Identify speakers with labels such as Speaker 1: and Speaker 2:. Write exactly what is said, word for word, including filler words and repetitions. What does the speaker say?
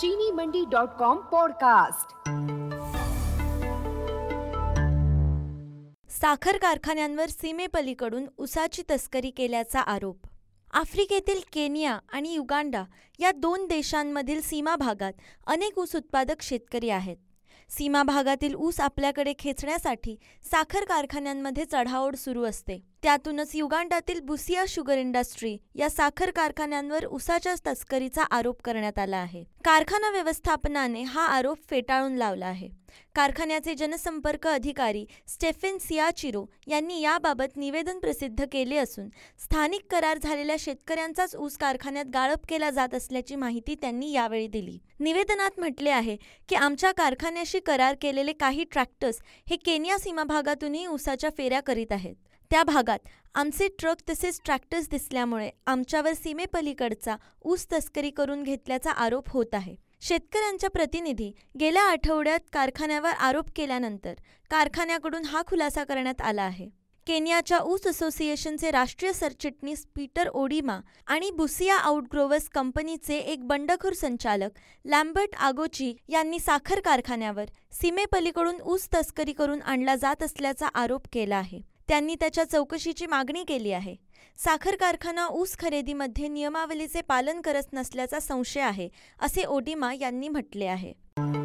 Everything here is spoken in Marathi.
Speaker 1: चीनी मंडी डॉट कॉम पॉडकास्ट।
Speaker 2: साखर कारखान्यांवर सीमेपलीकडून ऊसाची तस्करी केल्याचा आरोप। आफ्रिकेतील केनिया आणि युगांडा या दोन देशांमधील सीमा भागात अनेक ऊस उत्पादक शेतकरी आहेत। सीमा भागातील ऊस आपल्याकडे खेचण्यासाठी साखर कारखान्यांमध्ये चढाओढ सुरू असते। त्यातूनच युगांडातील बुसिया शुगर इंडस्ट्री या साखर कारखान्यांवर ऊसाच्या तस्करीचा आरोप करण्यात आला आहे। कारखाना व्यवस्थापनाने हा आरोप फेटाळून लावला आहे। कारखान्याचे जनसंपर्क अधिकारी स्टेफेन सियाचिरो यांनी याबाबत निवेदन प्रसिद्ध केले असून स्थानिक करार झालेल्या शेतकऱ्यांचाच ऊस कारखान्यात गाळप केला जात असल्याची माहिती त्यांनी यावेळी दिली। निवेदनात म्हटले आहे की आमच्या कारखान्याशी करार केलेले काही ट्रॅक्टर्स हे केनिया सीमा भागातूनही ऊसाच्या फेऱ्या करीत आहेत। त्या भागात आमचे ट्रक तसेच ट्रॅक्टर्स दिसल्यामुळे आमच्यावर सीमेपलीकडचा ऊस तस्करी करून घेतल्याचा आरोप होत आहे। शेतकऱ्यांच्या प्रतिनिधी गेल्या आठवड्यात कारखान्यावर आरोप केल्यानंतर कारखान्याकडून हा खुलासा करण्यात आला आहे। केनियाच्या ऊस असोसिएशनचे राष्ट्रीय सरचिटणीस पीटर ओडिमा आणि बुसिया आउटग्रोवर्स कंपनीचे एक बंडखोर संचालक लॅम्बर्ट आगोची यांनी साखर कारखान्यावर सीमेपलीकडून ऊस तस्करी करून आणला जात असल्याचा आरोप केला आहे। त्यांनी त्याच्या चौकशीची मागणी केली आहे। साखर कारखाना ऊस खरेदीमध्ये नियमावलीचे पालन करत नसल्याचा संशय आहे, असे ओडिमा यांनी म्हटले आहे।